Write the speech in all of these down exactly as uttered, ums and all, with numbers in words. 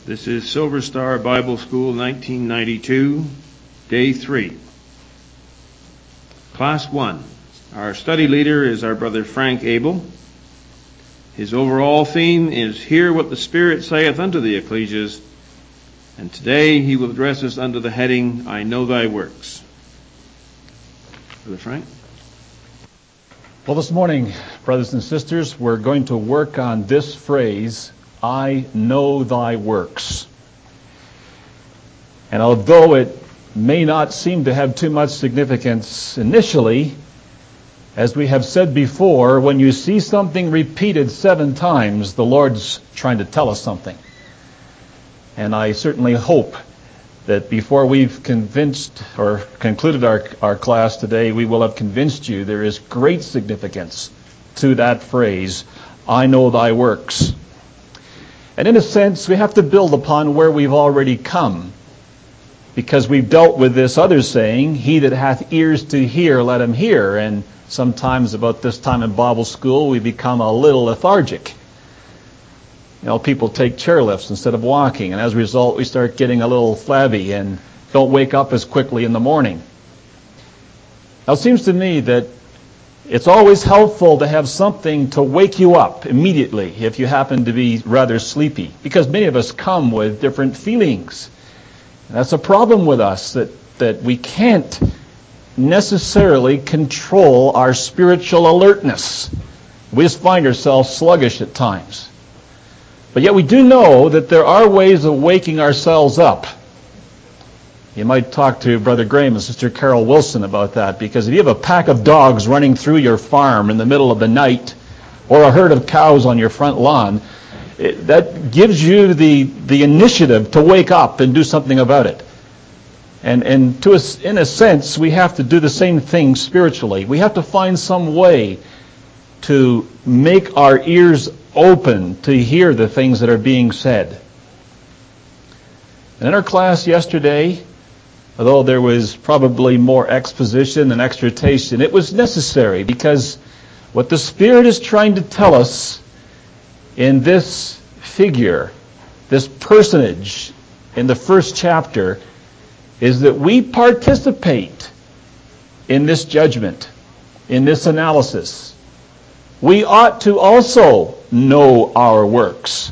This is Silver Star Bible School nineteen ninety-two, Day three. Class one. Our study leader is our brother Frank Abel. His overall theme is Hear What the Spirit Saith Unto the Ecclesias, and today he will address us under the heading, I Know Thy Works. Brother Frank? Well, this morning, brothers and sisters, we're going to work on this phrase, I know thy works. And although it may not seem to have too much significance initially, as we have said before, when you see something repeated seven times, the Lord's trying to tell us something. And I certainly hope that before we've convinced or concluded our, our class today, we will have convinced you there is great significance to that phrase, I know thy works. And in a sense, we have to build upon where we've already come, because we've dealt with this other saying, he that hath ears to hear, let him hear. And sometimes about this time in Bible school, we become a little lethargic. You know, people take chairlifts instead of walking, and as a result, we start getting a little flabby and don't wake up as quickly in the morning. Now, it seems to me that it's always helpful to have something to wake you up immediately if you happen to be rather sleepy, because many of us come with different feelings. And that's a problem with us, that, that we can't necessarily control our spiritual alertness. We just find ourselves sluggish at times. But yet we do know that there are ways of waking ourselves up. You might talk to Brother Graham and Sister Carol Wilson about that, because if you have a pack of dogs running through your farm in the middle of the night, or a herd of cows on your front lawn, it, that gives you the, the initiative to wake up and do something about it. And, and to a, in a sense, we have to do the same thing spiritually. We have to find some way to make our ears open to hear the things that are being said. And in our class yesterday, although there was probably more exposition and exhortation, it was necessary, because what the Spirit is trying to tell us in this figure, this personage in the first chapter, is that we participate in this judgment, in this analysis. We ought to also know our works.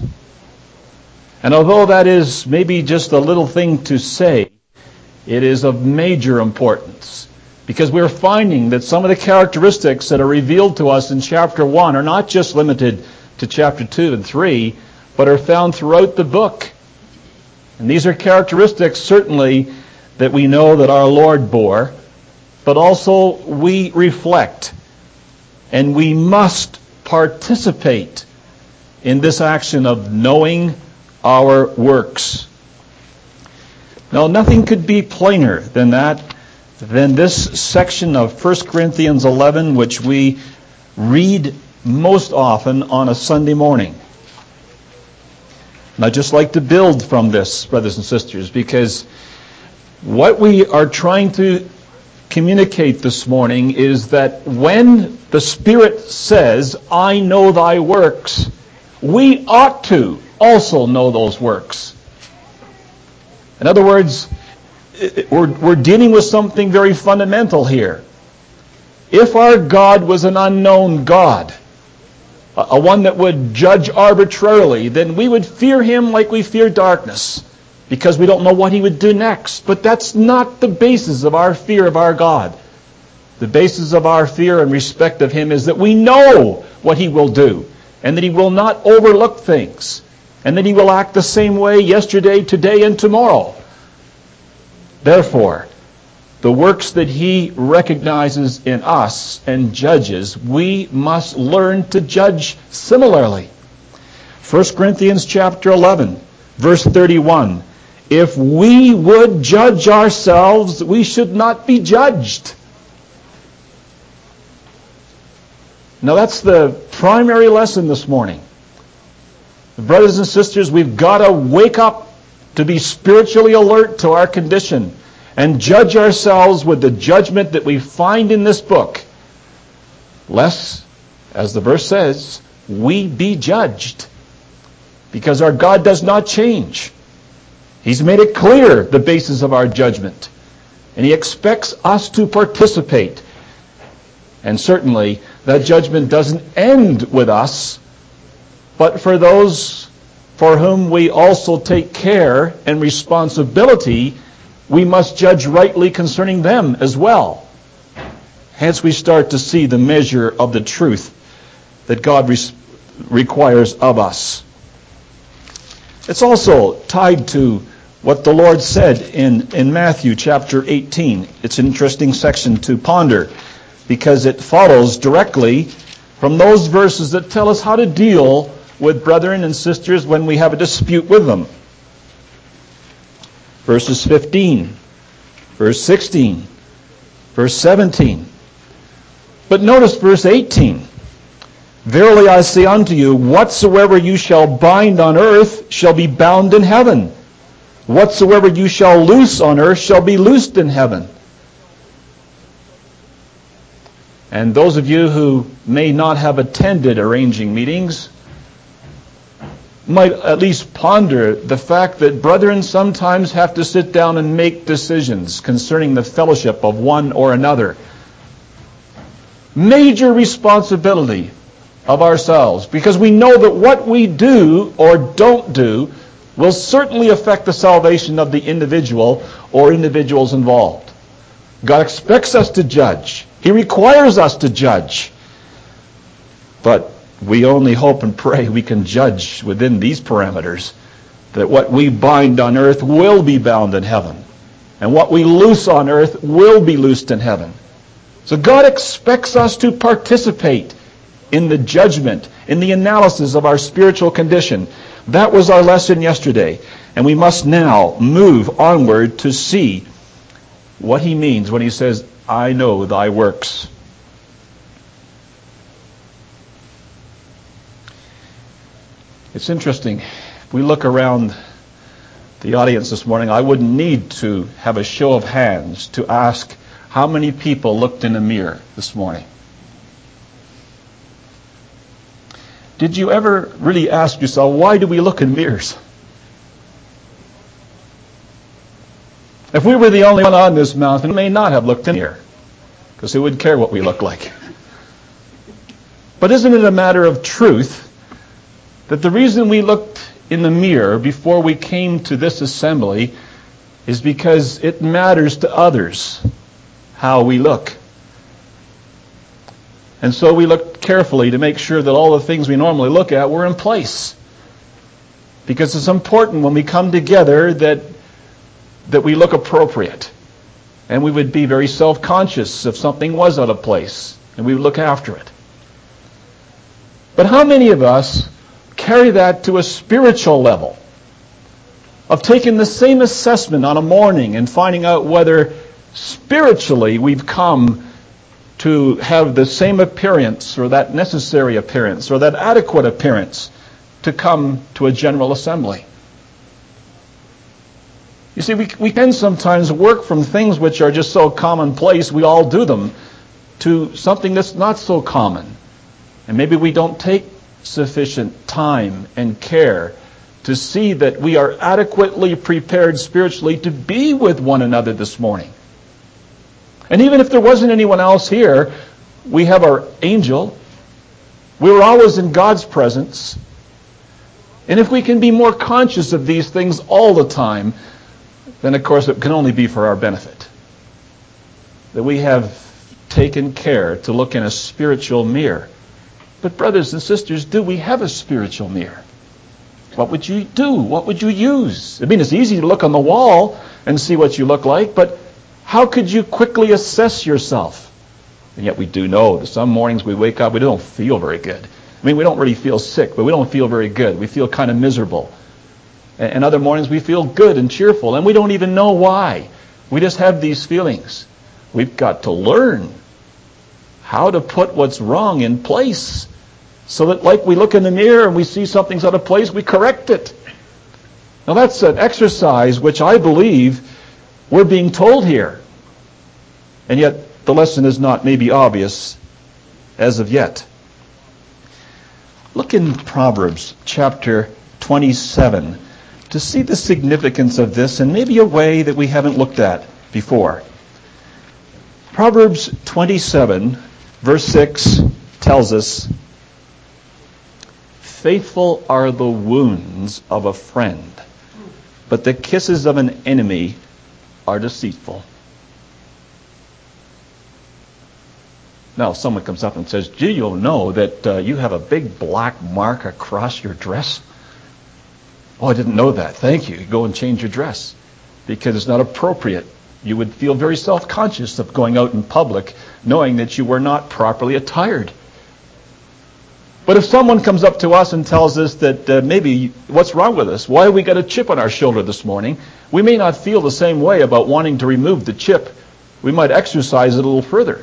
And although that is maybe just a little thing to say, it is of major importance, because we're finding that some of the characteristics that are revealed to us in chapter one are not just limited to chapter two and three, but are found throughout the book. And these are characteristics certainly that we know that our Lord bore, but also we reflect. And we must participate in this action of knowing our works. Now, nothing could be plainer than that, than this section of First Corinthians eleven, which we read most often on a Sunday morning. And I'd just like to build from this, brothers and sisters, because what we are trying to communicate this morning is that when the Spirit says, I know thy works, we ought to also know those works. In other words, we're, we're dealing with something very fundamental here. If our God was an unknown God, a, a one that would judge arbitrarily, then we would fear him like we fear darkness, because we don't know what he would do next. But that's not the basis of our fear of our God. The basis of our fear and respect of him is that we know what he will do, and that he will not overlook things, and that he will act the same way yesterday, today, and tomorrow. Therefore, the works that he recognizes in us and judges, we must learn to judge similarly. First Corinthians chapter eleven, verse thirty-one. If we would judge ourselves, we should not be judged. Now, that's the primary lesson this morning. Brothers and sisters, we've got to wake up to be spiritually alert to our condition and judge ourselves with the judgment that we find in this book, lest, as the verse says, we be judged. Because our God does not change. He's made it clear the basis of our judgment. And He expects us to participate. And certainly, that judgment doesn't end with us, but for those for whom we also take care and responsibility, we must judge rightly concerning them as well. Hence, we start to see the measure of the truth that God re- requires of us. It's also tied to what the Lord said in, in Matthew chapter eighteen. It's an interesting section to ponder because it follows directly from those verses that tell us how to deal with brethren and sisters when we have a dispute with them. Verses fifteen, verse sixteen, verse seventeen. But notice verse eighteen. Verily I say unto you, whatsoever you shall bind on earth shall be bound in heaven. Whatsoever you shall loose on earth shall be loosed in heaven. And those of you who may not have attended arranging meetings might at least ponder the fact that brethren sometimes have to sit down and make decisions concerning the fellowship of one or another. Major responsibility of ourselves, because we know that what we do or don't do will certainly affect the salvation of the individual or individuals involved. God expects us to judge. He requires us to judge. But we only hope and pray we can judge within these parameters, that what we bind on earth will be bound in heaven, and what we loose on earth will be loosed in heaven. So God expects us to participate in the judgment, in the analysis of our spiritual condition. That was our lesson yesterday. And we must now move onward to see what He means when He says, I know thy works. It's interesting. If we look around the audience this morning, I wouldn't need to have a show of hands to ask how many people looked in a mirror this morning. Did you ever really ask yourself, why do we look in mirrors? If we were the only one on this mountain, we may not have looked in here, because who would care what we look like? But isn't it a matter of truth that the reason we looked in the mirror before we came to this assembly is because it matters to others how we look? And so we looked carefully to make sure that all the things we normally look at were in place. Because it's important when we come together that that we look appropriate. And we would be very self-conscious if something was out of place, and we would look after it. But how many of us carry that to a spiritual level, of taking the same assessment on a morning and finding out whether spiritually we've come to have the same appearance, or that necessary appearance, or that adequate appearance to come to a general assembly? You see, we, we can sometimes work from things which are just so commonplace, we all do them, to something that's not so common. And maybe we don't take sufficient time and care to see that we are adequately prepared spiritually to be with one another this morning. And even if there wasn't anyone else here, we have our angel. We were always in God's presence. And if we can be more conscious of these things all the time, then of course it can only be for our benefit. That we have taken care to look in a spiritual mirror. But brothers and sisters, do we have a spiritual mirror? What would you do? What would you use? I mean, it's easy to look on the wall and see what you look like, but how could you quickly assess yourself? And yet we do know that some mornings we wake up, we don't feel very good. I mean, we don't really feel sick, but we don't feel very good. We feel kind of miserable. And other mornings we feel good and cheerful, and we don't even know why. We just have these feelings. We've got to learn how to put what's wrong in place, so that like we look in the mirror and we see something's out of place, we correct it. Now that's an exercise which I believe we're being told here. And yet the lesson is not maybe obvious as of yet. Look in Proverbs chapter twenty-seven. to see the significance of this in maybe a way that we haven't looked at before. Proverbs twenty-seven, verse six tells us, "Faithful are the wounds of a friend, but the kisses of an enemy are deceitful." Now, if someone comes up and says, "Do you know that uh, you have a big black mark across your dress?" "Oh, I didn't know that. Thank you. Go and change your dress, because it's not appropriate." You would feel very self-conscious of going out in public knowing that you were not properly attired. But if someone comes up to us and tells us that uh, maybe what's wrong with us, why have we got a chip on our shoulder this morning, we may not feel the same way about wanting to remove the chip. We might exercise it a little further.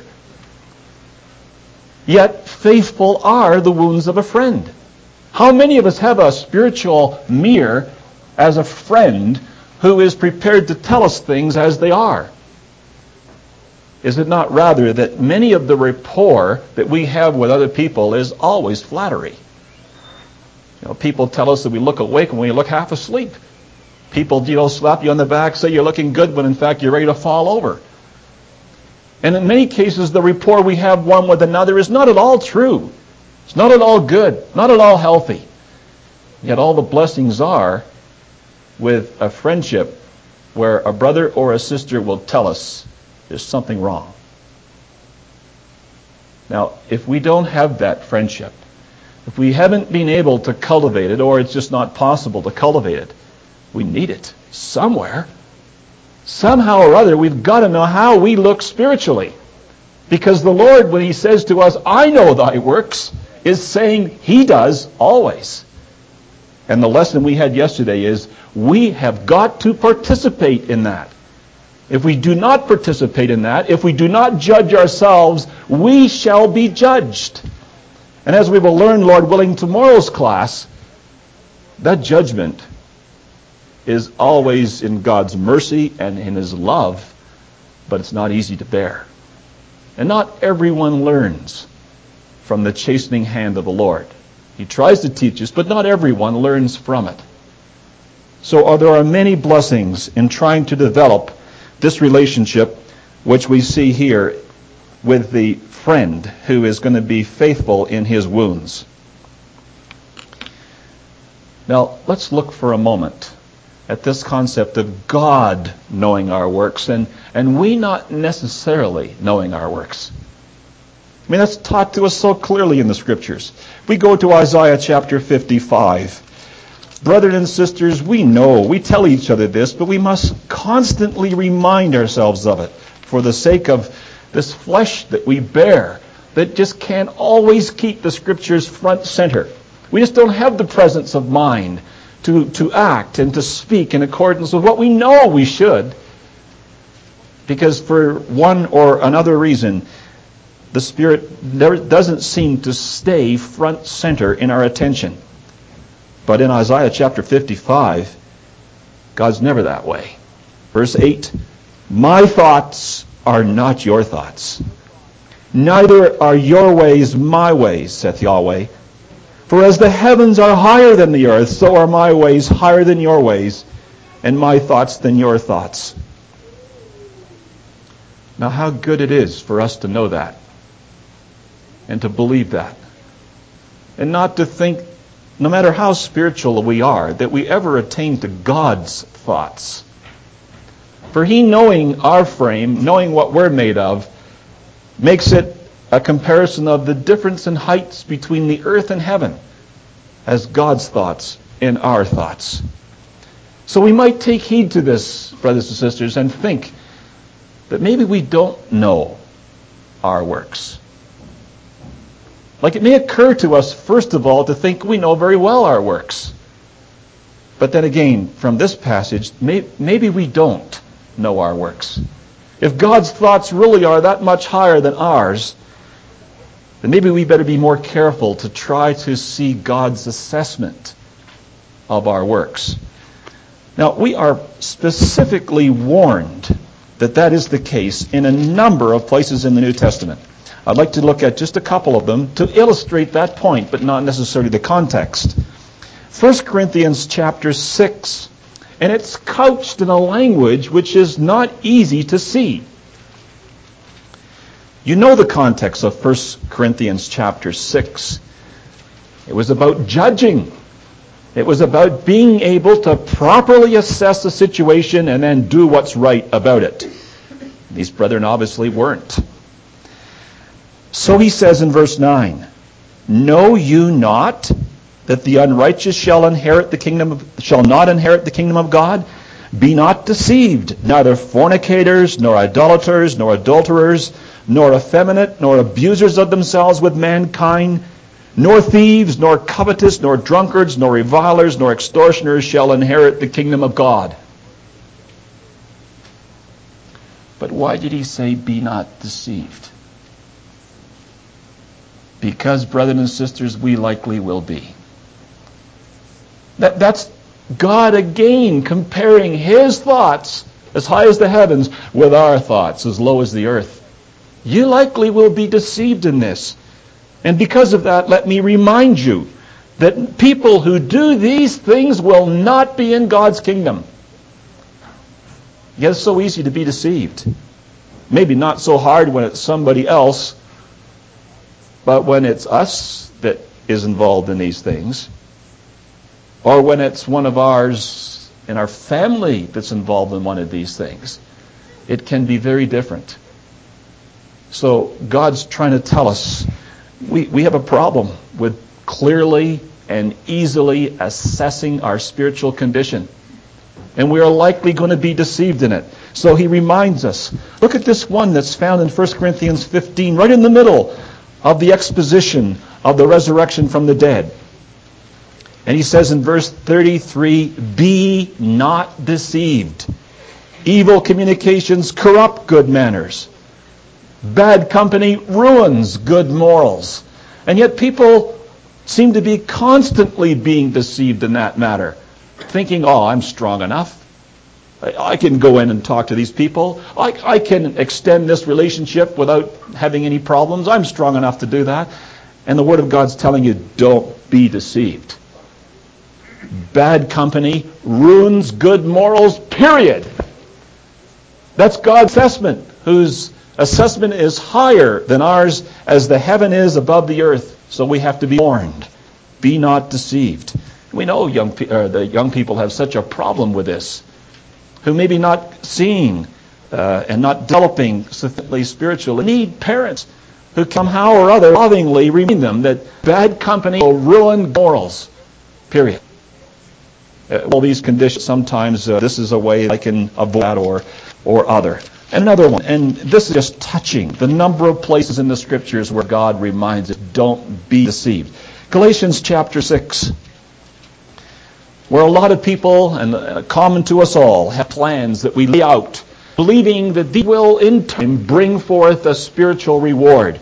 Yet faithful are the wounds of a friend. How many of us have a spiritual mirror as a friend who is prepared to tell us things as they are? Is it not rather that many of the rapport that we have with other people is always flattery? You know, people tell us that we look awake when we look half asleep. People, you know, slap you on the back, say you're looking good when in fact you're ready to fall over. And in many cases, the rapport we have one with another is not at all true. It's not at all good, not at all healthy. Yet all the blessings are with a friendship where a brother or a sister will tell us there's something wrong. Now, if we don't have that friendship, if we haven't been able to cultivate it, or it's just not possible to cultivate it, we need it somewhere. Somehow or other, we've got to know how we look spiritually. Because the Lord, when He says to us, "I know thy works," is saying He does always. And the lesson we had yesterday is we have got to participate in that. If we do not participate in that, if we do not judge ourselves, we shall be judged. And as we will learn, Lord willing, tomorrow's class, that judgment is always in God's mercy and in His love, but it's not easy to bear. And not everyone learns from the chastening hand of the Lord. He tries to teach us, but not everyone learns from it. So there are many blessings in trying to develop this relationship, which we see here with the friend who is going to be faithful in his wounds. Now, let's look for a moment at this concept of God knowing our works and, and we not necessarily knowing our works. I mean, that's taught to us so clearly in the Scriptures. We go to Isaiah chapter fifty-five. Brethren and sisters, we know, we tell each other this, but we must constantly remind ourselves of it for the sake of this flesh that we bear that just can't always keep the Scriptures front center. We just don't have the presence of mind to, to act and to speak in accordance with what we know we should, because for one or another reason, the Spirit never, doesn't seem to stay front center in our attention. But in Isaiah chapter fifty-five, God's never that way. Verse eight, "My thoughts are not your thoughts, neither are your ways my ways, saith Yahweh. For as the heavens are higher than the earth, so are my ways higher than your ways, and my thoughts than your thoughts." Now, how good it is for us to know that, and to believe that, and not to think, no matter how spiritual we are, that we ever attain to God's thoughts. For He, knowing our frame, knowing what we're made of, makes it a comparison of the difference in heights between the earth and heaven as God's thoughts and our thoughts. So we might take heed to this, brothers and sisters, and think that maybe we don't know our works. Like, it may occur to us, first of all, to think we know very well our works. But then again, from this passage, may, maybe we don't know our works. If God's thoughts really are that much higher than ours, then maybe we better be more careful to try to see God's assessment of our works. Now, we are specifically warned that that is the case in a number of places in the New Testament. I'd like to look at just a couple of them to illustrate that point, but not necessarily the context. First Corinthians chapter six And it's couched in a language which is not easy to see. You know the context of First Corinthians chapter six. It was about judging. It was about being able to properly assess the situation and then do what's right about it. These brethren obviously weren't. So he says in verse nine, "Know you not that the unrighteous shall inherit the kingdom of, shall not inherit the kingdom of God? Be not deceived, neither fornicators, nor idolaters, nor adulterers, nor effeminate, nor abusers of themselves with mankind, nor thieves, nor covetous, nor drunkards, nor revilers, nor extortioners shall inherit the kingdom of God." But why did he say, "Be not deceived"? Because, brothers and sisters, we likely will be. That, that's God again comparing his thoughts as high as the heavens with our thoughts as low as the earth. You likely will be deceived in this. And because of that, let me remind you that people who do these things will not be in God's kingdom. Yet it's so easy to be deceived. Maybe not so hard when it's somebody else, but when it's us that is involved in these things, or when it's one of ours in our family that's involved in one of these things, it can be very different. So God's trying to tell us we, we have a problem with clearly and easily assessing our spiritual condition. And we are likely going to be deceived in it. So he reminds us. Look at this one that's found in First Corinthians fifteen, right in the middle of the exposition of the resurrection from the dead. And he says in verse thirty-three, "Be not deceived. Evil communications corrupt good manners. Bad company ruins good morals." And yet people seem to be constantly being deceived in that matter, thinking, "Oh, I'm strong enough. I can go in and talk to these people. I, I can extend this relationship without having any problems. I'm strong enough to do that." And the Word of God's telling you, don't be deceived. Bad company ruins good morals, period. That's God's assessment, whose assessment is higher than ours as the heaven is above the earth. So we have to be warned. Be not deceived. We know young pe- uh, the young people have such a problem with this, who may be not seeing uh, and not developing sufficiently spiritually, need parents who somehow or other lovingly remind them that bad company will ruin morals, period. Uh, all these conditions, sometimes uh, this is a way I can avoid that or, or other. And another one, and this is just touching the number of places in the Scriptures where God reminds us, don't be deceived. Galatians chapter six, where a lot of people, and uh, common to us all, have plans that we lay out, believing that these will in time bring forth a spiritual reward.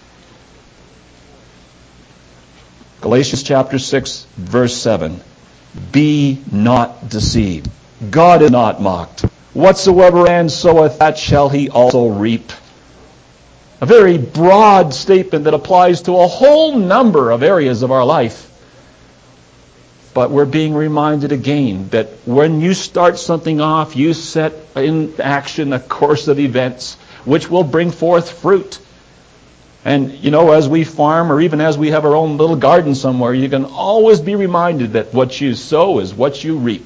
Galatians chapter six, verse seven. Be not deceived. God is not mocked. Whatsoever man soweth, that shall he also reap. A very broad statement that applies to a whole number of areas of our life. But we're being reminded again that when you start something off, you set in action a course of events which will bring forth fruit. And, you know, as we farm or even as we have our own little garden somewhere, you can always be reminded that what you sow is what you reap.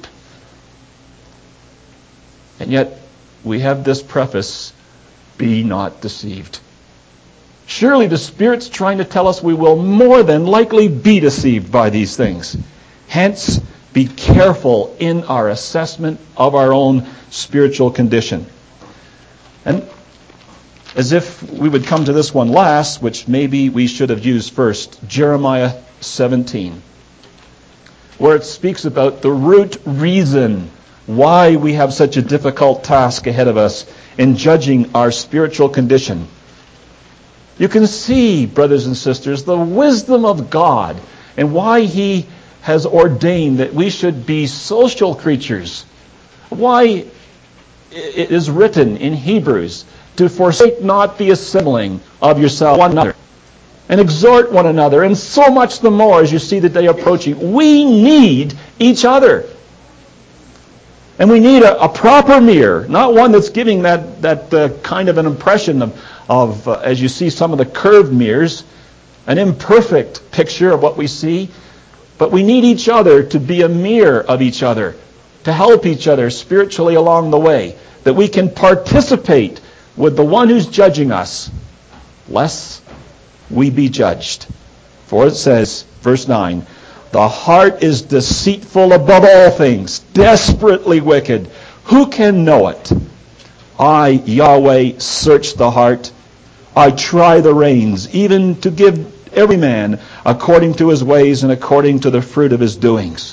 And yet, we have this preface, be not deceived. Surely the Spirit's trying to tell us we will more than likely be deceived by these things. Hence, be careful in our assessment of our own spiritual condition. And as if we would come to this one last, which maybe we should have used first, Jeremiah seventeen, where it speaks about the root reason why we have such a difficult task ahead of us in judging our spiritual condition. You can see, brothers and sisters, the wisdom of God and why He has ordained that we should be social creatures. Why it is written in Hebrews, to forsake not the assembling of yourselves one another, and exhort one another, and so much the more as you see the day approaching. We need each other. And we need a, a proper mirror, not one that's giving that, that uh, kind of an impression of, of uh, as you see some of the curved mirrors, an imperfect picture of what we see. But we need each other to be a mirror of each other, to help each other spiritually along the way, that we can participate with the one who's judging us, lest we be judged. For it says, verse nine, the heart is deceitful above all things, desperately wicked. Who can know it? I, Yahweh, search the heart. I try the reins, even to give every man according to his ways and according to the fruit of his doings.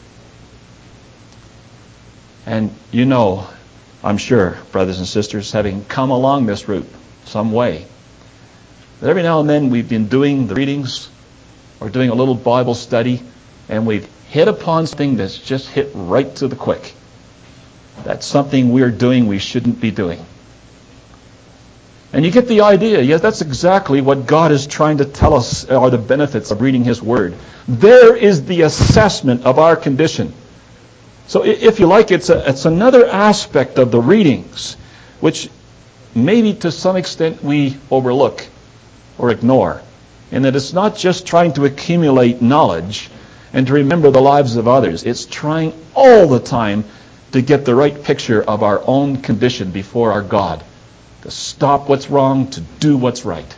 And you know, I'm sure, brothers and sisters, having come along this route some way, that every now and then we've been doing the readings or doing a little Bible study, and we've hit upon something that's just hit right to the quick. That's something we're doing we shouldn't be doing. And you get the idea. Yes, that's exactly what God is trying to tell us are the benefits of reading His Word. There is the assessment of our condition. So if you like, it's, a, it's another aspect of the readings, which maybe to some extent we overlook or ignore. In that it's not just trying to accumulate knowledge and to remember the lives of others. It's trying all the time to get the right picture of our own condition before our God. To stop what's wrong, to do what's right.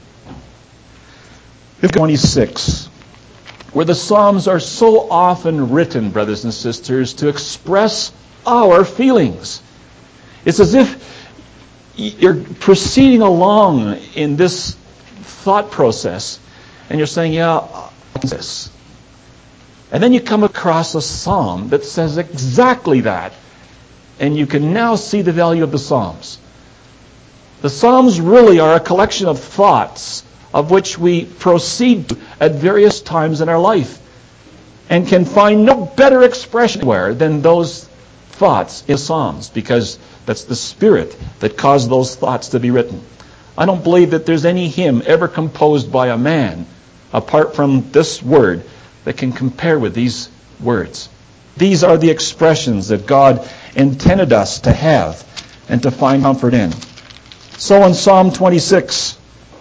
twenty-six, where the Psalms are so often written, brothers and sisters, to express our feelings. It's as if you're proceeding along in this thought process, and you're saying, yeah, this. And then you come across a psalm that says exactly that, and you can now see the value of the Psalms. The Psalms really are a collection of thoughts of which we proceed at various times in our life, and can find no better expression anywhere than those thoughts in Psalms, because that's the Spirit that caused those thoughts to be written. I don't believe that there's any hymn ever composed by a man, apart from this word, that can compare with these words. These are the expressions that God intended us to have and to find comfort in. So in Psalm twenty-six,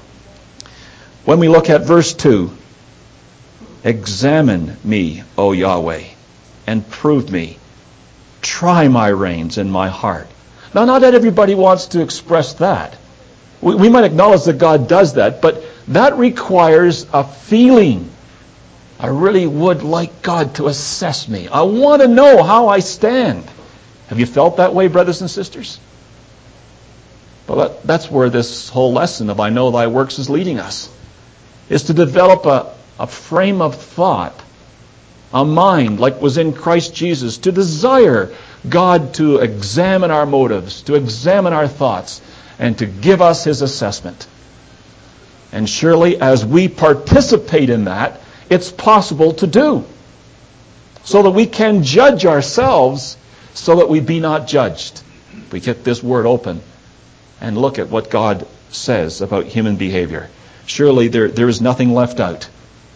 when we look at verse two, examine me, O Yahweh, and prove me. Try my reins and my heart. Now, not that everybody wants to express that. We, we might acknowledge that God does that, but that requires a feeling. I really would like God to assess me. I want to know how I stand. Have you felt that way, brothers and sisters? Well, that, that's where this whole lesson of I know thy works is leading us, is to develop a, a frame of thought, a mind like was in Christ Jesus, to desire God to examine our motives, to examine our thoughts, and to give us His assessment. And surely as we participate in that, it's possible to do, so that we can judge ourselves, so that we be not judged. We get this word open and look at what God says about human behavior. Surely there, there is nothing left out.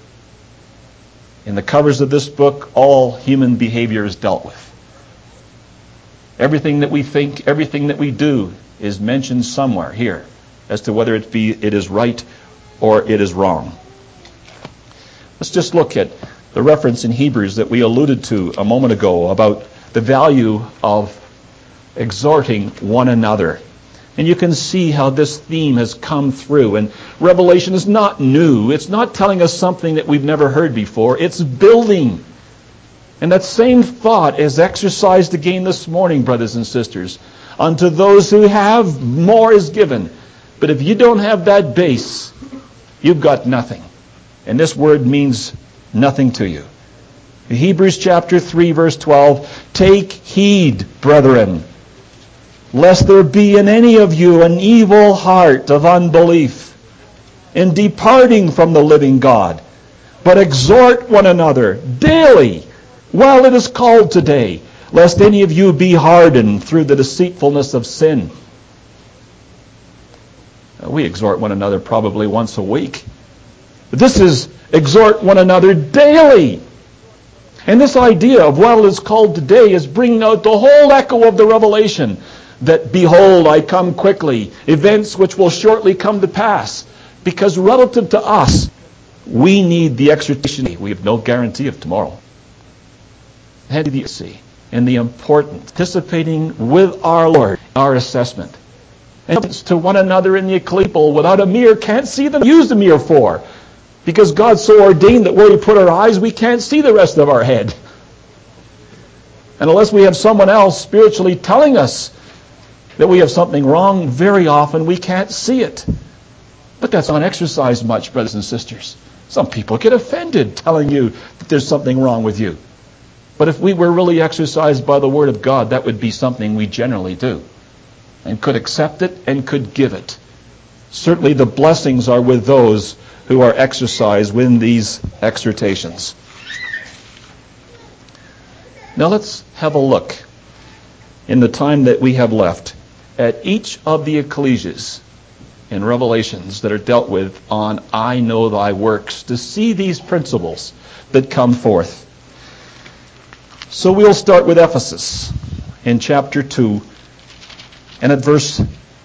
In the covers of this book, all human behavior is dealt with. Everything that we think, everything that we do is mentioned somewhere here as to whether it be it is right or it is wrong. Let's just look at the reference in Hebrews that we alluded to a moment ago about the value of exhorting one another. And you can see how this theme has come through. And Revelation is not new. It's not telling us something that we've never heard before. It's building. And that same thought is exercised again this morning, brothers and sisters. Unto those who have, more is given. But if you don't have that base, you've got nothing. And this word means nothing to you. In Hebrews chapter three, verse twelve, take heed, brethren, lest there be in any of you an evil heart of unbelief in departing from the living God, but exhort one another daily while it is called today, lest any of you be hardened through the deceitfulness of sin. We exhort one another probably once a week. But this is exhort one another daily. And this idea of what is called today is bringing out the whole echo of the Revelation, that behold, I come quickly, events which will shortly come to pass. Because relative to us, we need the exhortation. We have no guarantee of tomorrow. And the see and the importance, participating with our Lord, our assessment. And to one another in the ecclesial, without a mirror, can't see them, use the mirror for. Because God so ordained that where we put our eyes, we can't see the rest of our head. And unless we have someone else spiritually telling us that we have something wrong, very often we can't see it. But that's not exercised much, brothers and sisters. Some people get offended telling you that there's something wrong with you. But if we were really exercised by the Word of God, that would be something we generally do, and could accept it and could give it. Certainly the blessings are with those who are exercised in these exhortations. Now let's have a look, in the time that we have left, at each of the ecclesias in Revelations that are dealt with on I know thy works, to see these principles that come forth. So we'll start with Ephesus in chapter two, and at verse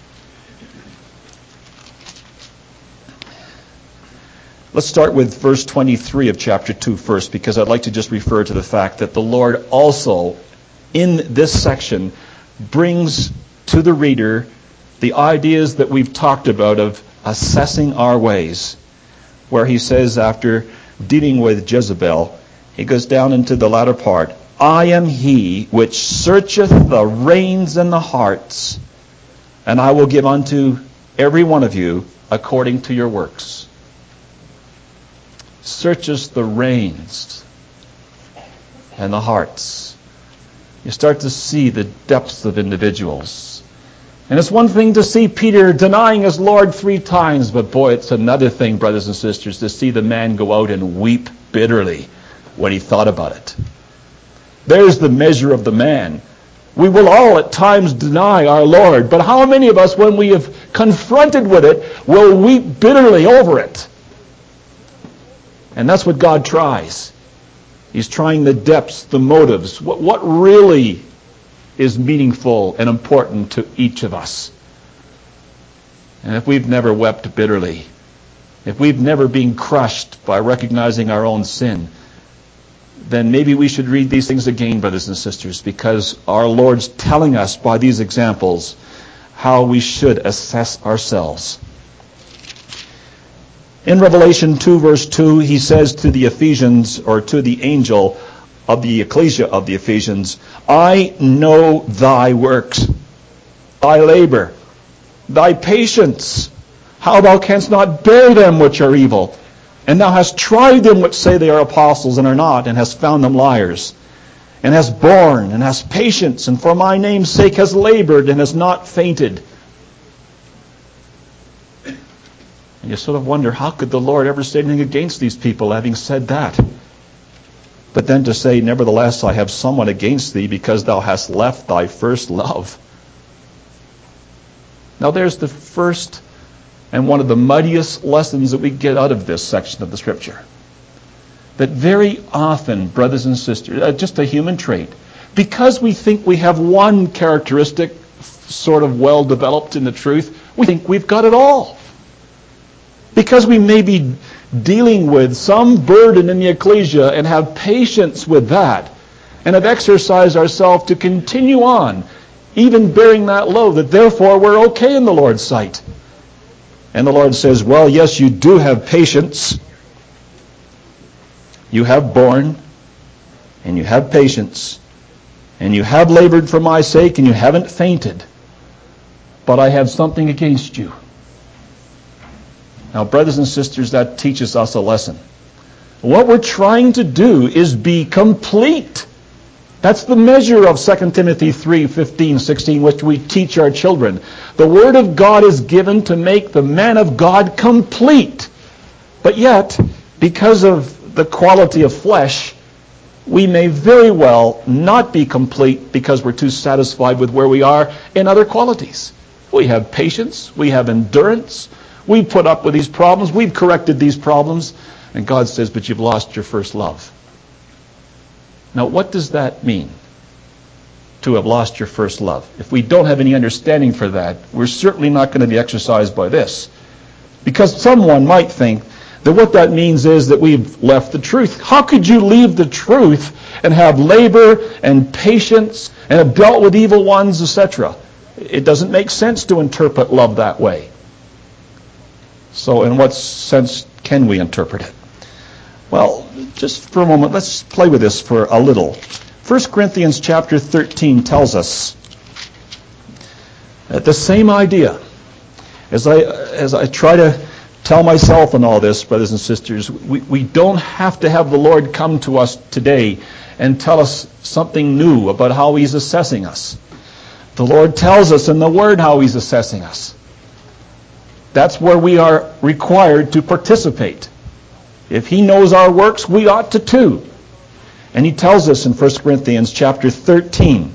Let's start with verse twenty-three of chapter two first, because I'd like to just refer to the fact that the Lord also, in this section, brings to the reader the ideas that we've talked about of assessing our ways, where he says, after dealing with Jezebel, he goes down into the latter part, I am he which searcheth the reins and the hearts, and I will give unto every one of you according to your works. Searches the reins and the hearts. You start to see the depths of individuals. And it's one thing to see Peter denying his Lord three times, but boy, it's another thing, brothers and sisters, to see the man go out and weep bitterly when he thought about it. There's the measure of the man. We will all at times deny our Lord, but how many of us, when we have confronted with it, will weep bitterly over it? And that's what God tries. He's trying the depths, the motives, what, what really is meaningful and important to each of us. And if we've never wept bitterly, if we've never been crushed by recognizing our own sin, then maybe we should read these things again, brothers and sisters, because our Lord's telling us by these examples how we should assess ourselves. In Revelation two, verse two, he says to the Ephesians, or to the angel of the ecclesia of the Ephesians, I know thy works, thy labor, thy patience, how thou canst not bear them which are evil. And thou hast tried them which say they are apostles and are not, and hast found them liars, and hast borne, and hast patience, and for my name's sake hast labored, and hast not fainted. And you sort of wonder, how could the Lord ever say anything against these people, having said that? But then to say, nevertheless, I have somewhat against thee, because thou hast left thy first love. Now there's the first and one of the mightiest lessons that we get out of this section of the Scripture. That very often, brothers and sisters, uh, just a human trait, because we think we have one characteristic sort of well developed in the truth, we think we've got it all. Because we may be dealing with some burden in the ecclesia and have patience with that, and have exercised ourselves to continue on, even bearing that load, that therefore we're okay in the Lord's sight. And the Lord says, well, yes, you do have patience. You have borne, and you have patience, and you have labored for my sake, and you haven't fainted. But I have something against you. Now, brothers and sisters, that teaches us a lesson. What we're trying to do is be complete. That's the measure of Second Timothy three, fifteen, sixteen, which we teach our children. The Word of God is given to make the man of God complete. But yet, because of the quality of flesh, we may very well not be complete because we're too satisfied with where we are in other qualities. We have patience, we have endurance, we've put up with these problems, we've corrected these problems, and God says, but you've lost your first love. Now, what does that mean, to have lost your first love? If we don't have any understanding for that, we're certainly not going to be exercised by this. Because someone might think that what that means is that we've left the truth. How could you leave the truth and have labor and patience and have dealt with evil ones, et cetera? It doesn't make sense to interpret love that way. So in what sense can we interpret it? Well, just for a moment, let's play with this for a little. First Corinthians chapter thirteen tells us that the same idea. As I as I try to tell myself in all this, brothers and sisters, we, we don't have to have the Lord come to us today and tell us something new about how He's assessing us. The Lord tells us in the Word how He's assessing us. That's where we are required to participate. If He knows our works, we ought to too. And He tells us in First Corinthians chapter thirteen,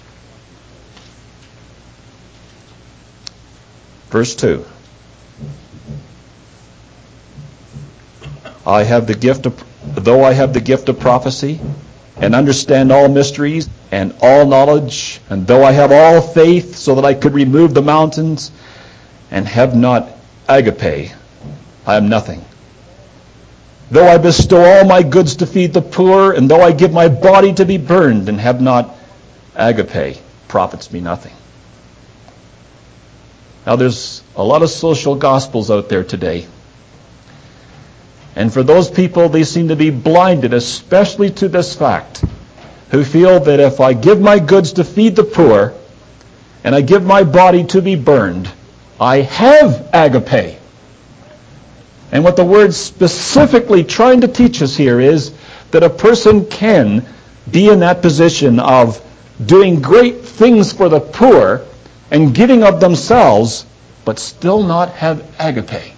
verse two. I have the gift of, though I have the gift of prophecy, and understand all mysteries, and all knowledge, and though I have all faith, so that I could remove the mountains, and have not agape, I am nothing. Though I bestow all my goods to feed the poor, and though I give my body to be burned, and have not agape, profits me nothing. Now there's a lot of social gospels out there today. And for those people, they seem to be blinded, especially to this fact, who feel that if I give my goods to feed the poor, and I give my body to be burned, I have agape. And what the word's specifically trying to teach us here is that a person can be in that position of doing great things for the poor and giving of themselves, but still not have agape.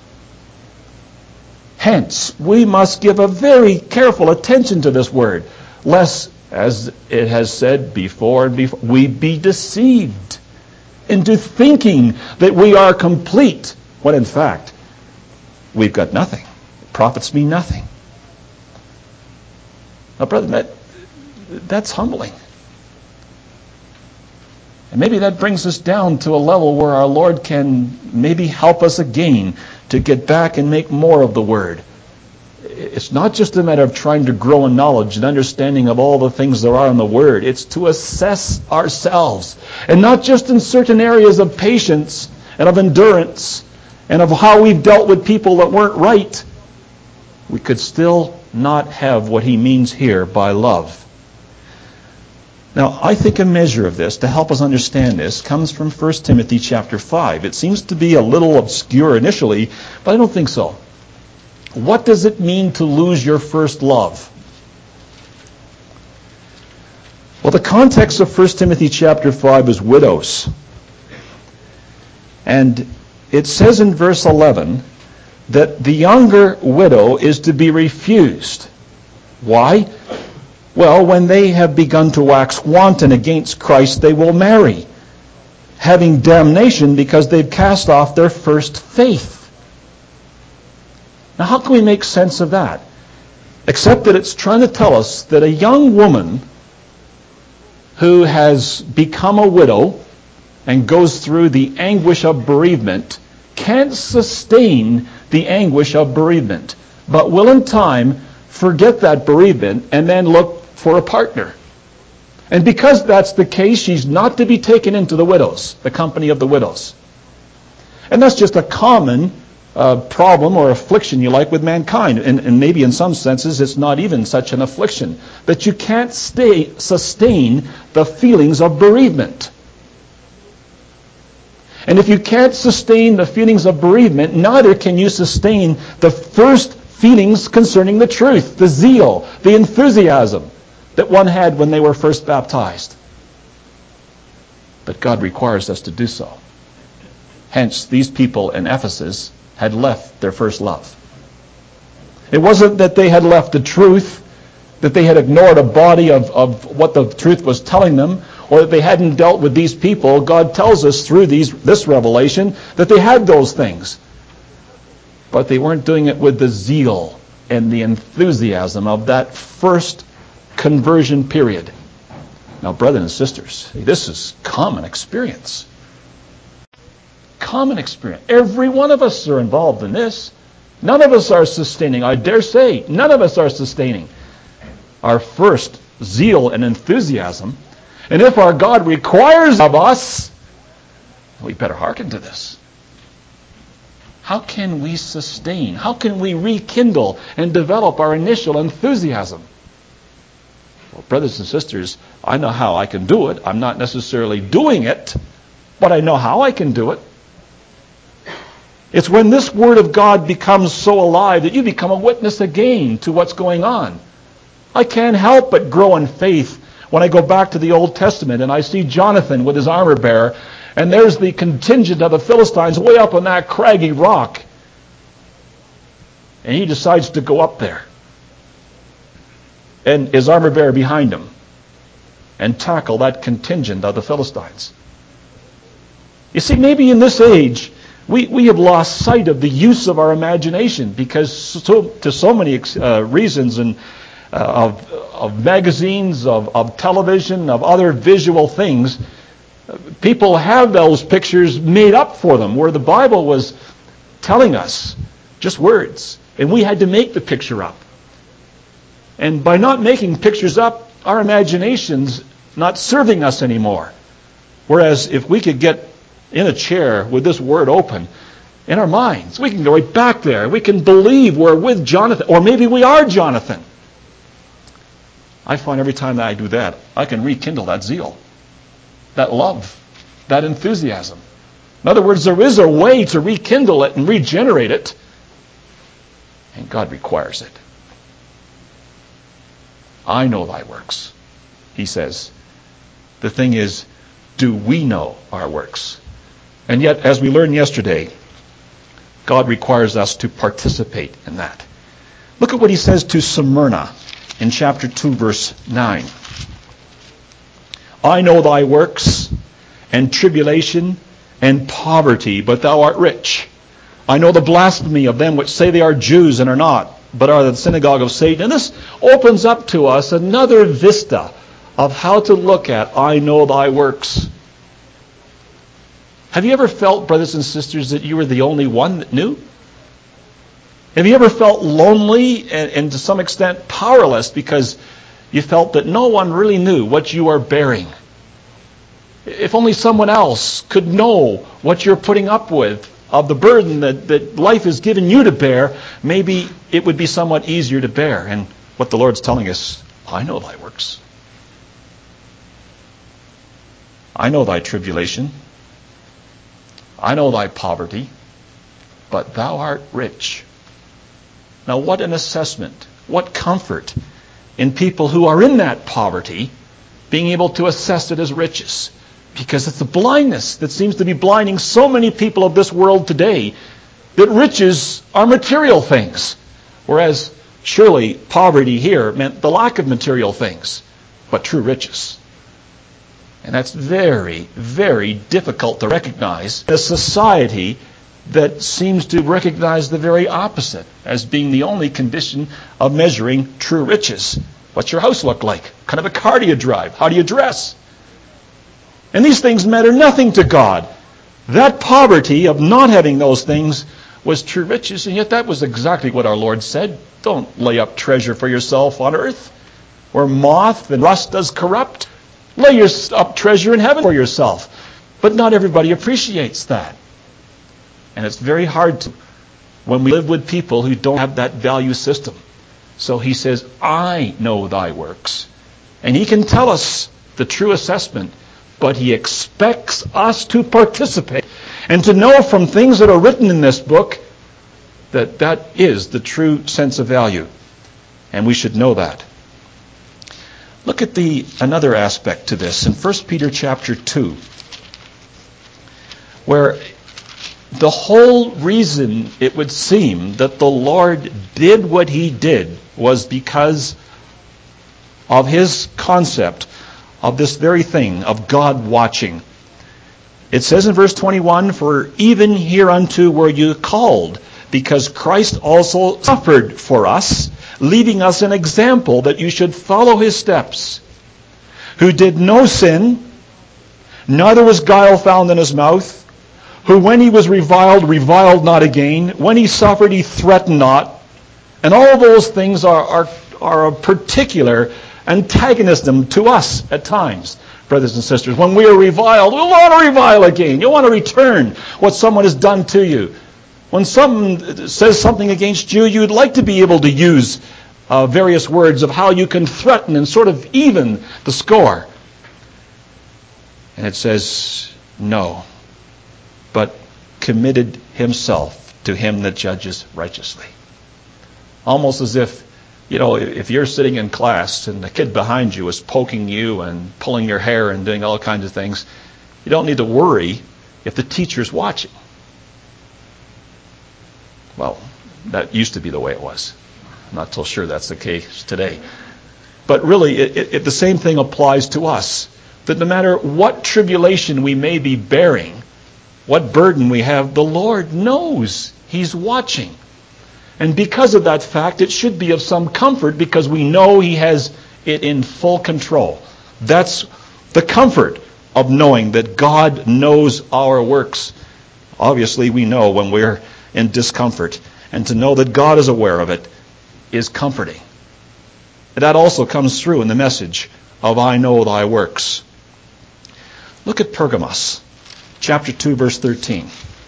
Hence, we must give a very careful attention to this word, lest, as it has said before and before, we be deceived into thinking that we are complete, when in fact, we've got nothing. It profits me nothing. Now, brother, that, that's humbling. And maybe that brings us down to a level where our Lord can maybe help us again to get back and make more of the Word. It's not just a matter of trying to grow in knowledge and understanding of all the things there are in the Word. It's to assess ourselves. And not just in certain areas of patience and of endurance and of how we've dealt with people that weren't right. We could still not have what he means here by love. Now, I think a measure of this, to help us understand this, comes from First Timothy chapter five. It seems to be a little obscure initially, but I don't think so. What does it mean to lose your first love? Well, the context of First Timothy chapter five is widows. And it says in verse eleven that the younger widow is to be refused. Why? Well, when they have begun to wax wanton against Christ, they will marry, having damnation because they've cast off their first faith. Now, how can we make sense of that? Except that it's trying to tell us that a young woman who has become a widow and goes through the anguish of bereavement can't sustain the anguish of bereavement, but will in time forget that bereavement and then look for a partner. And because that's the case, she's not to be taken into the widows, the company of the widows. And that's just a common uh, problem or affliction, you like, with mankind. And, and maybe in some senses it's not even such an affliction. But you can't stay, sustain the feelings of bereavement. And if you can't sustain the feelings of bereavement, neither can you sustain the first feelings concerning the truth, the zeal, the enthusiasm that one had when they were first baptized. But God requires us to do so. Hence, these people in Ephesus had left their first love. It wasn't that they had left the truth, that they had ignored a body of, of what the truth was telling them, or that they hadn't dealt with these people. God tells us through these this revelation that they had those things. But they weren't doing it with the zeal and the enthusiasm of that first conversion period. Now, brothers and sisters, this is common experience. Common experience. Every one of us are involved in this. None of us are sustaining. I dare say, none of us are sustaining our first zeal and enthusiasm. And if our God requires of us, we better hearken to this. How can we sustain? How can we rekindle and develop our initial enthusiasm? Well, brothers and sisters, I know how I can do it. I'm not necessarily doing it, but I know how I can do it. It's when this Word of God becomes so alive that you become a witness again to what's going on. I can't help but grow in faith when I go back to the Old Testament and I see Jonathan with his armor bearer, and there's the contingent of the Philistines way up on that craggy rock. And he decides to go up there. And his armor bearer behind him. And tackle that contingent of the Philistines. You see, maybe in this age, we, we have lost sight of the use of our imagination because so, to so many uh, reasons and uh, of, of magazines, of, of television, of other visual things, people have those pictures made up for them, where the Bible was telling us just words, and we had to make the picture up. And by not making pictures up, our imagination's not serving us anymore. Whereas if we could get in a chair with this word open in our minds, we can go right back there. We can believe we're with Jonathan, or maybe we are Jonathan. I find every time that I do that, I can rekindle that zeal, that love, that enthusiasm. In other words, there is a way to rekindle it and regenerate it, and God requires it. I know thy works, he says. The thing is, do we know our works? And yet, as we learned yesterday, God requires us to participate in that. Look at what he says to Smyrna in chapter two, verse nine. I know thy works, and tribulation, and poverty, but thou art rich. I know the blasphemy of them which say they are Jews and are not, but are the synagogue of Satan. And this opens up to us another vista of how to look at I know thy works. Have you ever felt, brothers and sisters, that you were the only one that knew? Have you ever felt lonely and, and to some extent powerless because you felt that no one really knew what you are bearing? If only someone else could know what you're putting up with, of the burden that, that life has given you to bear, maybe it would be somewhat easier to bear. And what the Lord's telling us, I know thy works. I know thy tribulation. I know thy poverty, but thou art rich. Now what an assessment, what comfort in people who are in that poverty being able to assess it as riches. Because it's the blindness that seems to be blinding so many people of this world today, that riches are material things. Whereas surely poverty here meant the lack of material things, but true riches. And that's very, very difficult to recognize in a society that seems to recognize the very opposite as being the only condition of measuring true riches. What's your house look like? What kind of a car do you drive? How do you dress? And these things matter nothing to God. That poverty of not having those things was true riches, and yet that was exactly what our Lord said. Don't lay up treasure for yourself on earth, where moth and rust does corrupt. Lay up treasure in heaven for yourself. But not everybody appreciates that. And it's very hard to when we live with people who don't have that value system. So he says, I know thy works. And he can tell us the true assessment, but he expects us to participate and to know from things that are written in this book that that is the true sense of value. And we should know that. Look at the another aspect to this in First Peter chapter two, where the whole reason it would seem that the Lord did what he did was because of his concept of this very thing, of God watching. It says in verse twenty-one, for even hereunto were you called, because Christ also suffered for us, leaving us an example that you should follow his steps, who did no sin, neither was guile found in his mouth, who when he was reviled, reviled not again, when he suffered, he threatened not. And all those things are, are, are a particular antagonism to us at times, brothers and sisters. When we are reviled, we want to revile again. You want to return what someone has done to you. When someone says something against you, you'd like to be able to use uh, various words of how you can threaten and sort of even the score. And it says, no, but committed himself to him that judges righteously. Almost as if, you know, if you're sitting in class and the kid behind you is poking you and pulling your hair and doing all kinds of things, you don't need to worry if the teacher's watching. Well, that used to be the way it was. I'm not so sure that's the case today. But really, it, it, it, the same thing applies to us. That no matter what tribulation we may be bearing, what burden we have, the Lord knows. He's watching. And because of that fact, it should be of some comfort because we know he has it in full control. That's the comfort of knowing that God knows our works. Obviously, we know when we're in discomfort. And to know that God is aware of it is comforting. That also comes through in the message of I know thy works. Look at Pergamos, chapter two, verse thirteen.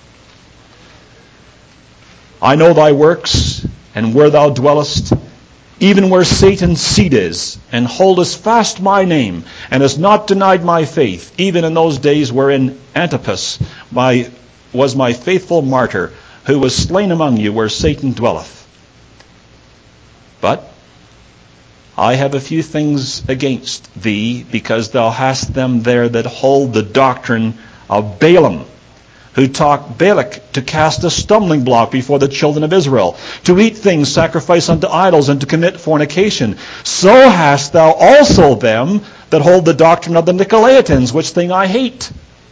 I know thy works, and where thou dwellest, even where Satan's seat is, and holdest fast my name, and hast not denied my faith, even in those days wherein Antipas my, was my faithful martyr, who was slain among you where Satan dwelleth. But I have a few things against thee, because thou hast them there that hold the doctrine of Balaam, who taught Balak to cast a stumbling block before the children of Israel, to eat things sacrificed unto idols, and to commit fornication. So hast thou also them that hold the doctrine of the Nicolaitans, which thing I hate.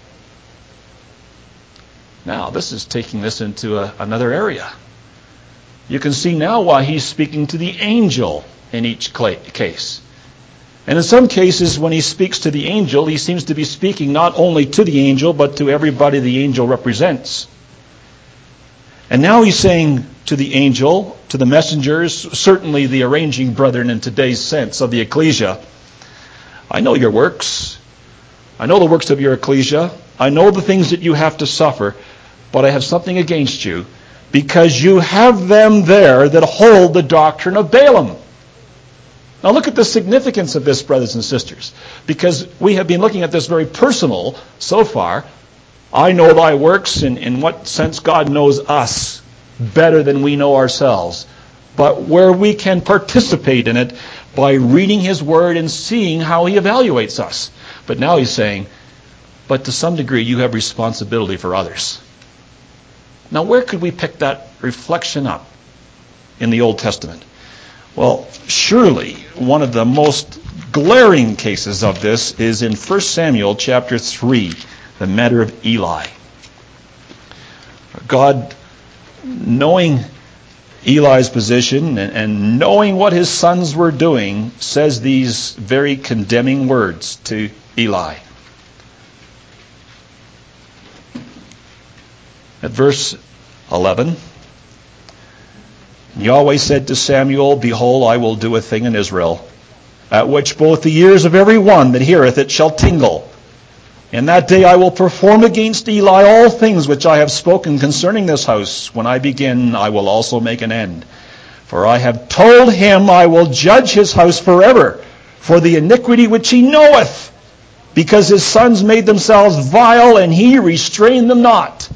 Now, this is taking this into a, another area. You can see now why he's speaking to the angel in each case. And in some cases, when he speaks to the angel, he seems to be speaking not only to the angel, but to everybody the angel represents. And now he's saying to the angel, to the messengers, certainly the arranging brethren in today's sense of the ecclesia, I know your works. I know the works of your ecclesia. I know the things that you have to suffer, but I have something against you, because you have them there that hold the doctrine of Balaam. Now look at the significance of this, brothers and sisters, because we have been looking at this very personal so far. I know thy works, and in what sense God knows us better than we know ourselves, but where we can participate in it by reading his word and seeing how he evaluates us. But now he's saying, but to some degree you have responsibility for others. Now where could we pick that reflection up in the Old Testament? Well, surely one of the most glaring cases of this is in First Samuel chapter three, the matter of Eli. God, knowing Eli's position and, and knowing what his sons were doing, says these very condemning words to Eli. At verse eleven, Yahweh said to Samuel, behold, I will do a thing in Israel, at which both the ears of every one that heareth it shall tingle. In that day I will perform against Eli all things which I have spoken concerning this house. When I begin, I will also make an end. For I have told him I will judge his house forever for the iniquity which he knoweth, because his sons made themselves vile, and he restrained them not.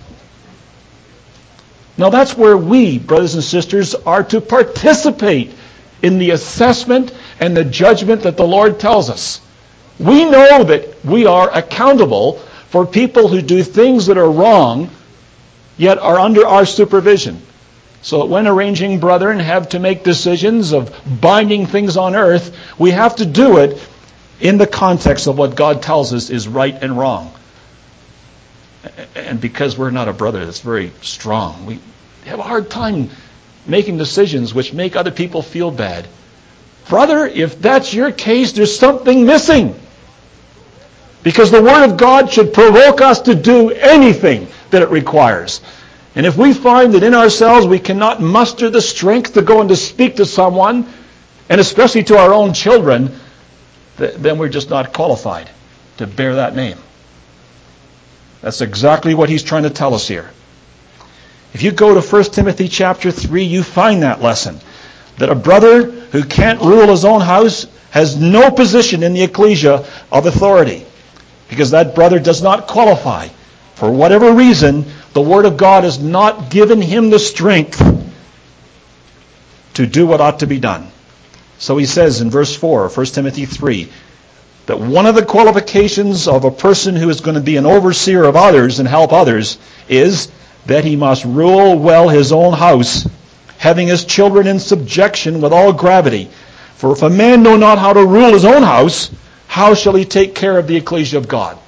Now that's where we, brothers and sisters, are to participate in the assessment and the judgment that the Lord tells us. We know that we are accountable for people who do things that are wrong, yet are under our supervision. So that when arranging brethren have to make decisions of binding things on earth, we have to do it in the context of what God tells us is right and wrong. And because we're not a brother that's very strong, we have a hard time making decisions which make other people feel bad. Brother, if that's your case, there's something missing. Because the Word of God should provoke us to do anything that it requires. And if we find that in ourselves we cannot muster the strength to go and to speak to someone, and especially to our own children, th- then we're just not qualified to bear that name. That's exactly what he's trying to tell us here. If you go to First Timothy chapter three, you find that lesson. That a brother who can't rule his own house has no position in the ecclesia of authority. Because that brother does not qualify. For whatever reason, the Word of God has not given him the strength to do what ought to be done. So he says in verse four, First Timothy three, that one of the qualifications of a person who is going to be an overseer of others and help others is that he must rule well his own house, having his children in subjection with all gravity. For if a man know not how to rule his own house, how shall he take care of the ecclesia of God?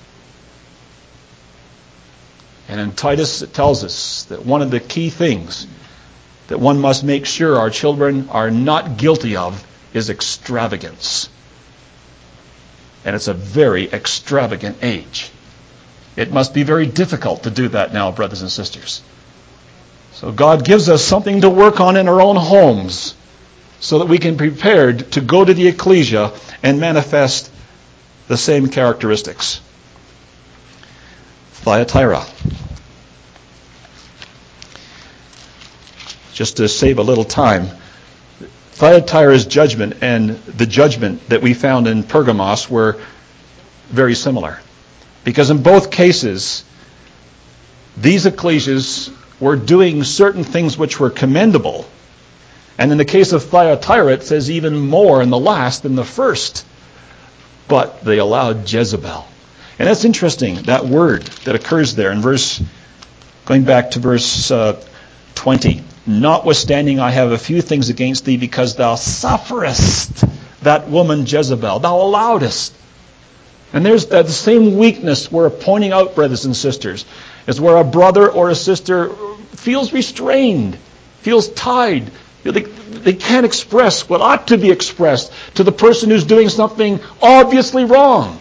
And in Titus it tells us that one of the key things that one must make sure our children are not guilty of is extravagance. And it's a very extravagant age. It must be very difficult to do that now, brothers and sisters. So God gives us something to work on in our own homes so that we can be prepared to go to the ecclesia and manifest the same characteristics. Thyatira. Just to save a little time, Thyatira's judgment and the judgment that we found in Pergamos were very similar. Because in both cases, these ecclesias were doing certain things which were commendable. And in the case of Thyatira, it says even more in the last than the first. But they allowed Jezebel. And that's interesting, that word that occurs there in verse, going back to verse uh, twenty. Notwithstanding, I have a few things against thee, because thou sufferest that woman Jezebel. Thou allowedest. And there's that same weakness we're pointing out, brothers and sisters, is where a brother or a sister feels restrained, feels tied. They, they can't express what ought to be expressed to the person who's doing something obviously wrong.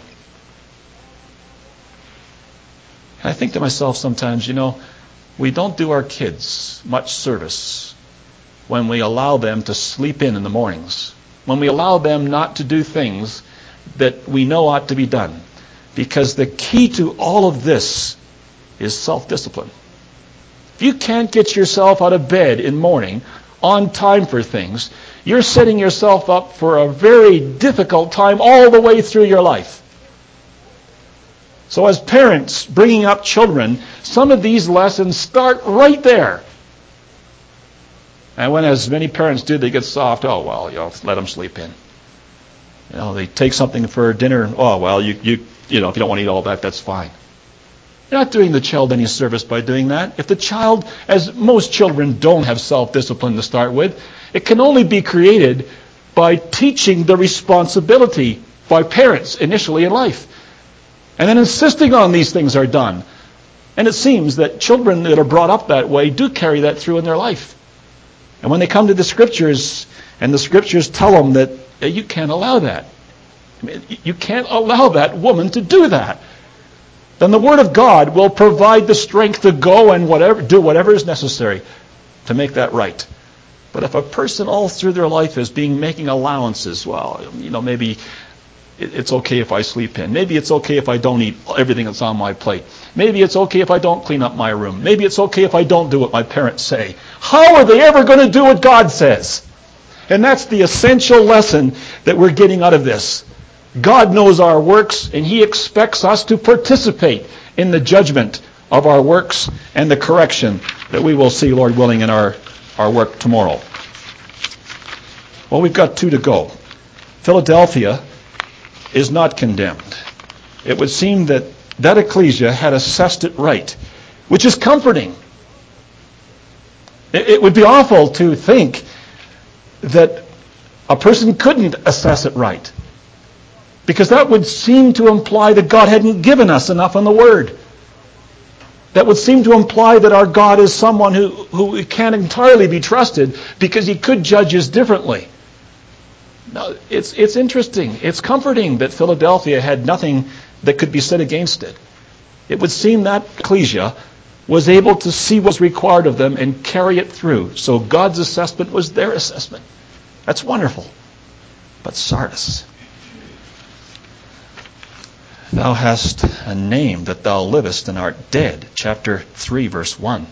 And I think to myself sometimes, you know, we don't do our kids much service when we allow them to sleep in in the mornings, when we allow them not to do things that we know ought to be done. Because the key to all of this is self-discipline. If you can't get yourself out of bed in the morning on time for things, you're setting yourself up for a very difficult time all the way through your life. So as parents bringing up children, some of these lessons start right there. And when, as many parents do, they get soft, oh, well, you know, let them sleep in. You know, they take something for dinner, oh, well, you, you, you know, if you don't want to eat all that, that's fine. You're not doing the child any service by doing that. If the child, as most children don't have self-discipline to start with, it can only be created by teaching the responsibility by parents initially in life. And then insisting on these things are done. And it seems that children that are brought up that way do carry that through in their life. And when they come to the Scriptures, and the Scriptures tell them that you can't allow that. I mean, you can't allow that woman to do that. Then the Word of God will provide the strength to go and whatever, do whatever is necessary to make that right. But if a person all through their life is being making allowances, well, you know, maybe it's okay if I sleep in. Maybe it's okay if I don't eat everything that's on my plate. Maybe it's okay if I don't clean up my room. Maybe it's okay if I don't do what my parents say. How are they ever going to do what God says? And that's the essential lesson that we're getting out of this. God knows our works, and He expects us to participate in the judgment of our works and the correction that we will see, Lord willing, in our, our work tomorrow. Well, we've got two to go. Philadelphia is not condemned. It would seem that that ecclesia had assessed it right, which is comforting. It, it would be awful to think that a person couldn't assess it right, because that would seem to imply that God hadn't given us enough on the Word. that would seem to imply that our God is someone who, who can't entirely be trusted because he could judge us differently. Now, it's, it's interesting. It's comforting that Philadelphia had nothing that could be said against it. It would seem that ecclesia was able to see what was required of them and carry it through. So God's assessment was their assessment. That's wonderful. But Sardis, thou hast a name that thou livest and art dead. Chapter three, verse one.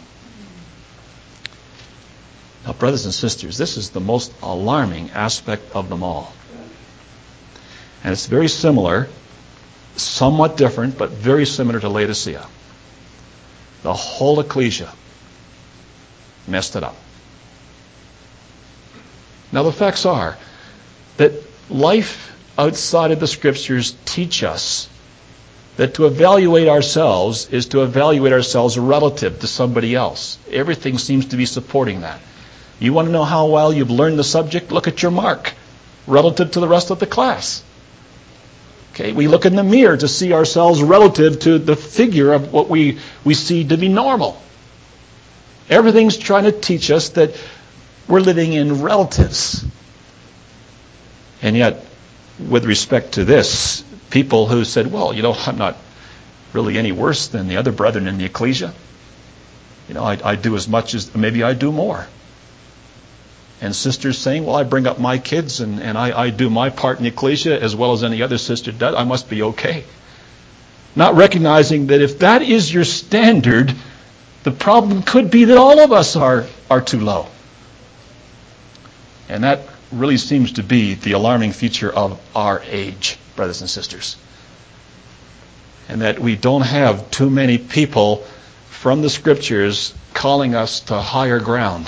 Now, brothers and sisters, this is the most alarming aspect of them all. And it's very similar, somewhat different, but very similar to Laodicea. The whole ecclesia messed it up. Now, the facts are that life outside of the Scriptures teach us that to evaluate ourselves is to evaluate ourselves relative to somebody else. Everything seems to be supporting that. You want to know how well you've learned the subject? Look at your mark relative to the rest of the class. Okay, we look in the mirror to see ourselves relative to the figure of what we, we see to be normal. Everything's trying to teach us that we're living in relatives. And yet, with respect to this, people who said, well, you know, I'm not really any worse than the other brethren in the ecclesia. You know, I, I do as much as, maybe I do more. And sisters saying, well, I bring up my kids and, and I, I do my part in the ecclesia as well as any other sister does. I must be okay. Not recognizing that if that is your standard, the problem could be that all of us are, are too low. And that really seems to be the alarming feature of our age, brothers and sisters. And that we don't have too many people from the Scriptures calling us to higher ground.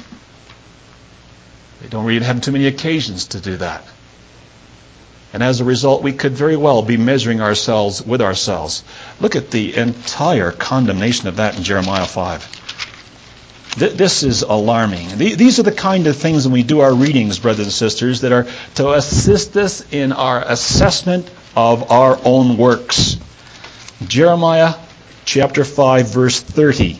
We don't really have too many occasions to do that. And as a result, we could very well be measuring ourselves with ourselves. Look at the entire condemnation of that in Jeremiah five. Th- this is alarming. Th- these are the kind of things when we do our readings, brothers and sisters, that are to assist us in our assessment of our own works. Jeremiah chapter five, verse thirty.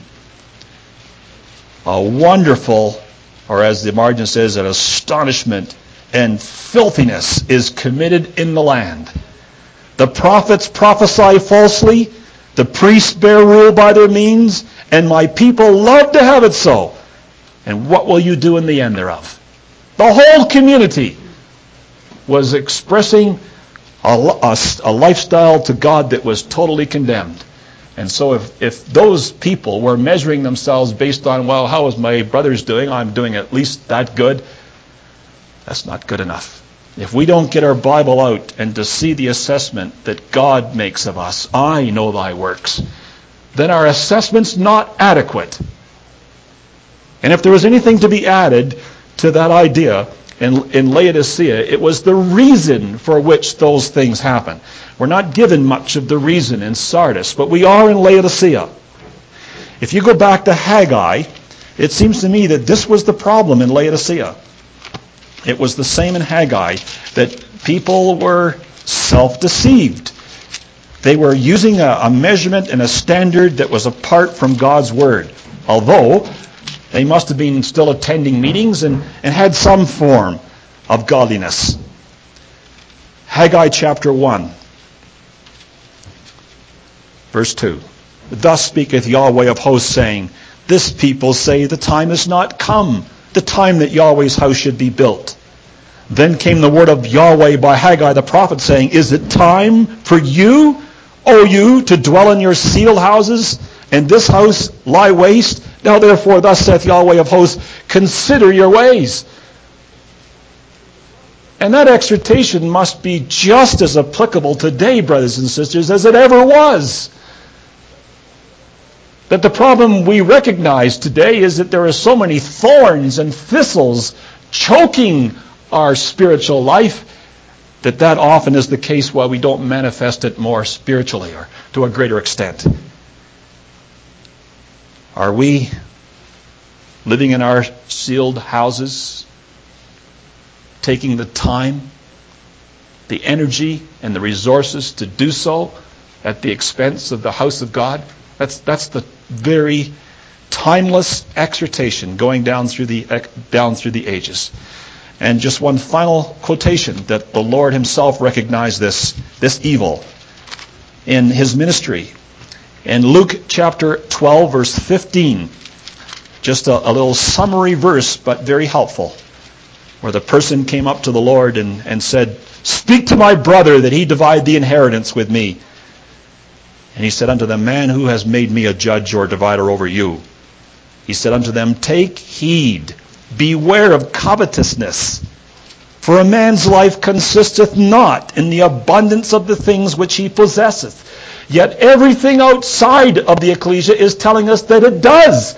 A wonderful, or as the margin says, an astonishment and filthiness is committed in the land. The prophets prophesy falsely, the priests bear rule by their means, and my people love to have it so. And what will you do in the end thereof? The whole community was expressing a, a, a lifestyle to God that was totally condemned. And so if, if those people were measuring themselves based on, well, how is my brother's doing? I'm doing at least that good. That's not good enough. If we don't get our Bible out and to see the assessment that God makes of us, I know thy works, then our assessment's not adequate. And if there was anything to be added to that idea in, in Laodicea, it was the reason for which those things happen. We're not given much of the reason in Sardis, but we are in Laodicea. If you go back to Haggai, it seems to me that this was the problem in Laodicea. It was the same in Haggai, that people were self-deceived. They were using a, a measurement and a standard that was apart from God's Word, although they must have been still attending meetings and, and had some form of godliness. Haggai chapter one, verse two. Thus speaketh Yahweh of hosts, saying, this people say the time is not come, the time that Yahweh's house should be built. Then came the word of Yahweh by Haggai the prophet, saying, is it time for you, O you, to dwell in your sealed houses, and this house lie waste? Now therefore, thus saith Yahweh of hosts, consider your ways. And that exhortation must be just as applicable today, brothers and sisters, as it ever was. That the problem we recognize today is that there are so many thorns and thistles choking our spiritual life, that that often is the case why we don't manifest it more spiritually or to a greater extent. Are we living in our sealed houses, taking the time, the energy, and the resources to do so at the expense of the house of God. That's that's the very timeless exhortation going down through the down through the ages. And just one final quotation, that the Lord himself recognized this this evil in his ministry. In Luke chapter twelve, verse fifteen, just a, a little summary verse, but very helpful, where the person came up to the Lord and, and said, "Speak to my brother that he divide the inheritance with me." And he said unto them, "Man, who has made me a judge or divider over you?" He said unto them, "Take heed, beware of covetousness. For a man's life consisteth not in the abundance of the things which he possesseth." Yet everything outside of the ecclesia is telling us that it does.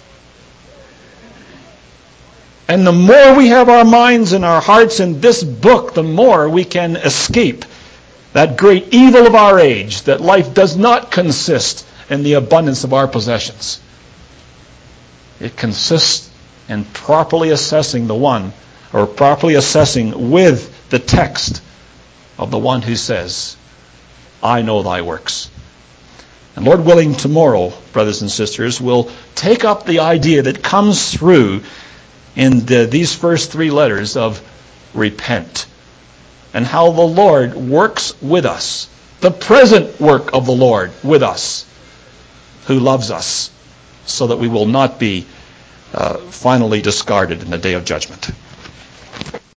And the more we have our minds and our hearts in this book, the more we can escape that great evil of our age, that life does not consist in the abundance of our possessions. It consists in properly assessing the one, or properly assessing with the text of the one who says, "I know thy works." And Lord willing, tomorrow, brothers and sisters, we'll take up the idea that comes through in the, these first three letters of repent, and how the Lord works with us, the present work of the Lord with us, who loves us, so that we will not be uh, finally discarded in the day of judgment.